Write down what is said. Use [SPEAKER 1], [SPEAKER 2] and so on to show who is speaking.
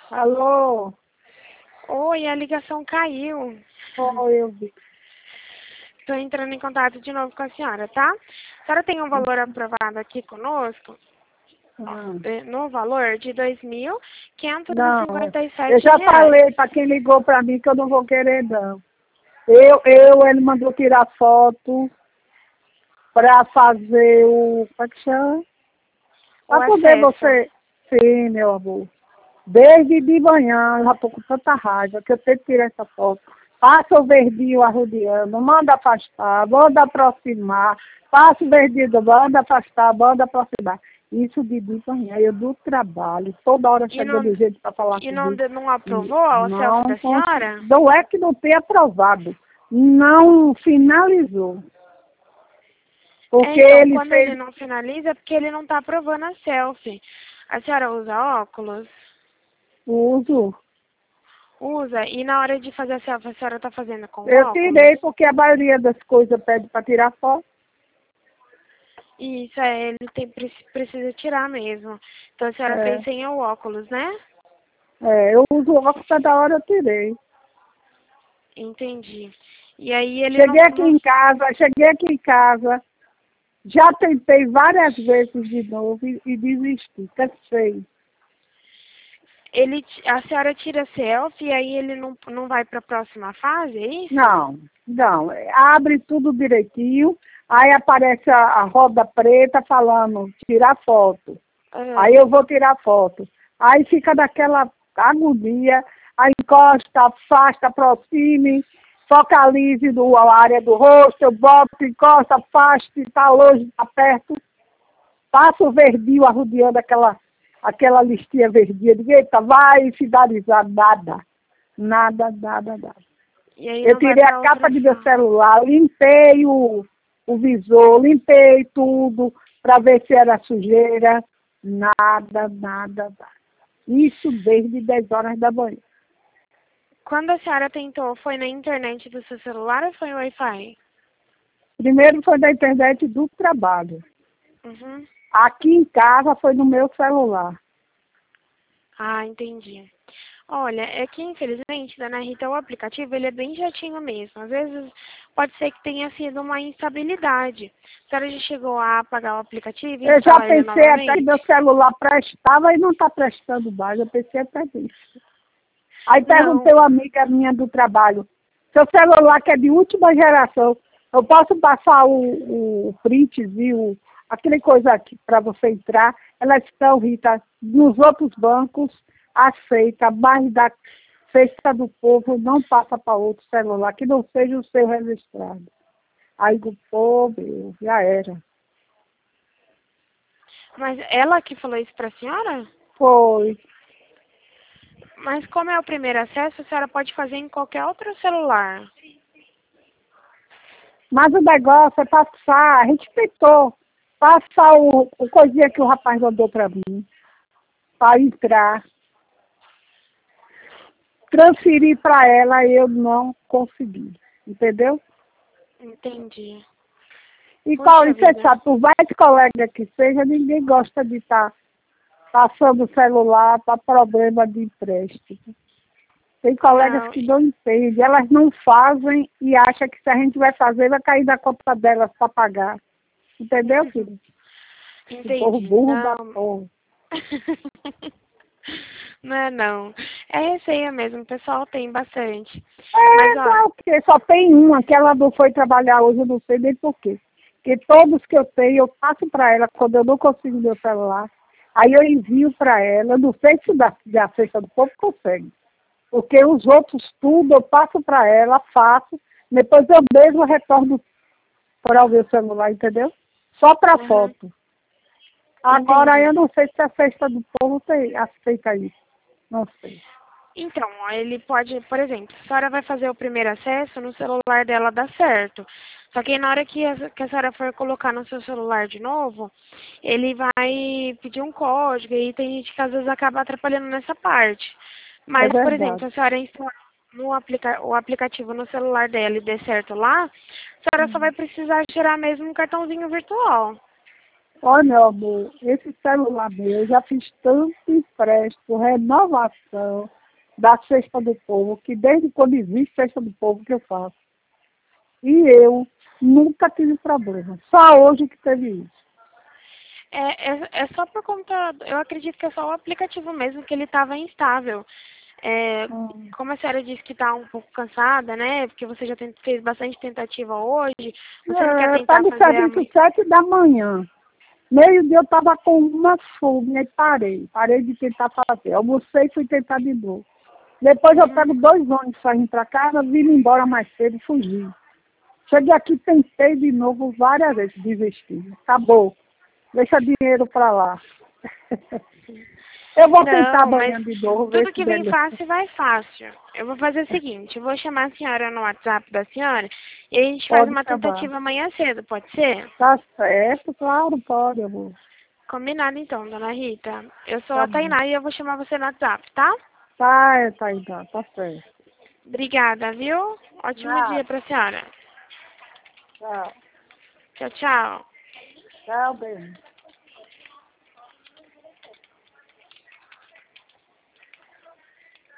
[SPEAKER 1] Alô?
[SPEAKER 2] Oi, a ligação caiu.
[SPEAKER 1] Oi, eu vi.
[SPEAKER 2] Estou entrando em contato de novo com a senhora, tá? A senhora tem um valor aprovado aqui conosco,
[SPEAKER 1] Ah,
[SPEAKER 2] no valor de R$
[SPEAKER 1] não,
[SPEAKER 2] 2.557.
[SPEAKER 1] eu já falei para quem ligou para mim que eu não vou querer, não. Ele mandou tirar foto para fazer o... Como é que chama?
[SPEAKER 2] O
[SPEAKER 1] Para poder
[SPEAKER 2] acesso.
[SPEAKER 1] você... Sim, meu amor. Desde de manhã, eu já estou com tanta raiva que eu tenho que tirar essa foto. Passa o verdinho arrodeando, manda afastar, manda aproximar. Passa o verdinho, manda afastar, manda aproximar. Isso de manhã, eu do trabalho, toda hora
[SPEAKER 2] E não,
[SPEAKER 1] chegando gente para falar
[SPEAKER 2] e não,
[SPEAKER 1] comigo.
[SPEAKER 2] não aprovou o
[SPEAKER 1] Não,
[SPEAKER 2] acesso da senhora?
[SPEAKER 1] não é que não tenha aprovado, não finalizou. Porque
[SPEAKER 2] Então,
[SPEAKER 1] ele
[SPEAKER 2] quando ele
[SPEAKER 1] fez
[SPEAKER 2] não finaliza, é porque ele não está aprovando a selfie. A senhora usa óculos?
[SPEAKER 1] uso.
[SPEAKER 2] Usa. E na hora de fazer a selfie, a senhora está fazendo com
[SPEAKER 1] Eu
[SPEAKER 2] óculos?
[SPEAKER 1] tirei porque a maioria das coisas pede para tirar foto.
[SPEAKER 2] Isso, ele precisa tirar mesmo. Então a senhora fez
[SPEAKER 1] É.
[SPEAKER 2] sem o óculos, né?
[SPEAKER 1] Eu uso óculos, cada hora eu tirei.
[SPEAKER 2] Entendi. E aí ele não,
[SPEAKER 1] Cheguei aqui em casa, já tentei várias vezes de novo e desisti, cansei.
[SPEAKER 2] a senhora tira selfie e aí ele não vai para a próxima fase, é isso?
[SPEAKER 1] Não, abre tudo direitinho, aí aparece a roda preta falando, tirar foto. Aí
[SPEAKER 2] Ah,
[SPEAKER 1] eu vou tirar foto. Aí fica daquela agonia, aí encosta, afasta, aproxime, focalize a área do rosto, eu boto, encosta, afasta, está longe, está perto. Passa o verdinho arrodeando aquela listinha verdinha. Digo, eita, vai finalizar nada. Nada.
[SPEAKER 2] e aí
[SPEAKER 1] Eu
[SPEAKER 2] não vai
[SPEAKER 1] tirei a
[SPEAKER 2] para
[SPEAKER 1] capa
[SPEAKER 2] outra
[SPEAKER 1] de meu
[SPEAKER 2] fase.
[SPEAKER 1] celular, limpei o visor, limpei tudo para ver se era sujeira. Nada. Isso desde 10 horas da manhã.
[SPEAKER 2] Quando a senhora tentou, foi na internet do seu celular ou foi no Wi-Fi?
[SPEAKER 1] Primeiro foi da internet do trabalho.
[SPEAKER 2] Uhum.
[SPEAKER 1] Aqui em casa foi no meu celular.
[SPEAKER 2] Ah, entendi. Olha, é que infelizmente, dona Rita, o aplicativo ele é bem chatinho mesmo. Às vezes pode ser que tenha sido uma instabilidade. A senhora já chegou a apagar o aplicativo e
[SPEAKER 1] Eu já
[SPEAKER 2] instalar ele
[SPEAKER 1] pensei até que
[SPEAKER 2] novamente?
[SPEAKER 1] meu celular prestava e não está prestando mais. Eu pensei até nisso. Aí perguntei
[SPEAKER 2] Não,
[SPEAKER 1] a uma amiga minha do trabalho, seu celular que é de última geração, eu posso passar o printzinho, aquele coisa aqui para você entrar? Ela disse, não, Rita, nos outros bancos aceita, mas da festa do povo não passa para outro celular, que não seja o seu registrado. Aí eu, pô, meu, já era.
[SPEAKER 2] mas ela que falou isso para a senhora?
[SPEAKER 1] Foi.
[SPEAKER 2] Mas como é o primeiro acesso, a senhora pode fazer em qualquer outro celular.
[SPEAKER 1] Mas o negócio é passar, a gente tentou passar o coisinha que o rapaz mandou para mim, para entrar. Transferir para ela, eu não consegui, entendeu?
[SPEAKER 2] Entendi.
[SPEAKER 1] E,
[SPEAKER 2] Puxa
[SPEAKER 1] Paulo, você
[SPEAKER 2] vida.
[SPEAKER 1] sabe, por mais colega que seja, ninguém gosta de estar passando o celular para problema de empréstimo. Tem colegas
[SPEAKER 2] Não,
[SPEAKER 1] que não entendem, elas não fazem e acham que se a gente vai fazer, vai cair na conta delas para pagar. Entendeu, filho? Esse povo
[SPEAKER 2] entendi.
[SPEAKER 1] burro da
[SPEAKER 2] Não.
[SPEAKER 1] porra.
[SPEAKER 2] Não é não. É receia mesmo, o pessoal tem bastante. Mas,
[SPEAKER 1] É,
[SPEAKER 2] ó,
[SPEAKER 1] não, porque só tem uma, que ela não foi trabalhar hoje, eu não sei nem por quê. Porque todos que eu tenho, eu passo para ela quando eu não consigo meu celular. Aí eu envio para ela, eu não sei se da Cesta do Povo consegue. Porque os outros tudo eu passo para ela, faço, depois eu mesmo retorno para o meu celular, entendeu? Só para
[SPEAKER 2] uhum,
[SPEAKER 1] foto. Agora
[SPEAKER 2] entendi.
[SPEAKER 1] eu não sei se a Cesta do Povo aceita isso. Não sei.
[SPEAKER 2] Então, ó, ele pode, por exemplo, a senhora vai fazer o primeiro acesso no celular dela, dá certo. Só que na hora que a senhora for colocar no seu celular de novo, ele vai pedir um código e tem gente que às vezes acaba atrapalhando nessa parte.
[SPEAKER 1] É
[SPEAKER 2] Mas, por exemplo,
[SPEAKER 1] verdade.
[SPEAKER 2] se a senhora instalar o aplicativo no celular dela e der certo lá, a senhora só vai precisar tirar mesmo um cartãozinho virtual.
[SPEAKER 1] Olha, meu amor, esse celular meu, eu já fiz tanto empréstimo, renovação da Cesta do Povo, que desde quando existe Cesta do Povo que eu faço. E eu nunca tive problema. Só hoje que teve isso.
[SPEAKER 2] É só por conta, eu acredito que é só o aplicativo mesmo que ele estava instável. É, como a senhora disse que está um pouco cansada, né? Porque você já fez bastante tentativa hoje, você não quer
[SPEAKER 1] Eu
[SPEAKER 2] tentar
[SPEAKER 1] pego o
[SPEAKER 2] fazer
[SPEAKER 1] serviço 7 da manhã. Meio-dia eu estava com uma fome, aí parei. Parei de tentar fazer. Almocei e fui tentar de novo. Depois eu pego 2 ônibus saindo para casa, vim embora mais cedo e fugi. Cheguei aqui, tentei de novo várias vezes, desisti. Acabou. Deixa dinheiro para lá. Eu vou tentar
[SPEAKER 2] Não, mas
[SPEAKER 1] amanhã de novo, ver
[SPEAKER 2] tudo
[SPEAKER 1] se
[SPEAKER 2] que vem
[SPEAKER 1] beleza.
[SPEAKER 2] fácil vai fácil. Eu vou fazer o seguinte, eu vou chamar a senhora no WhatsApp da senhora e a gente faz
[SPEAKER 1] Pode
[SPEAKER 2] uma
[SPEAKER 1] chamar.
[SPEAKER 2] tentativa amanhã cedo, pode ser?
[SPEAKER 1] Tá certo, claro, pode, amor.
[SPEAKER 2] Combinado então, dona Rita. Eu sou
[SPEAKER 1] Tá
[SPEAKER 2] a
[SPEAKER 1] bom.
[SPEAKER 2] Tainá e eu vou chamar você no WhatsApp, tá?
[SPEAKER 1] Tá, então, tá certo.
[SPEAKER 2] Obrigada, viu? Ótimo
[SPEAKER 1] Nada.
[SPEAKER 2] dia pra senhora.
[SPEAKER 1] Tchau.
[SPEAKER 2] Tchau, tchau.
[SPEAKER 1] Tchau, bem.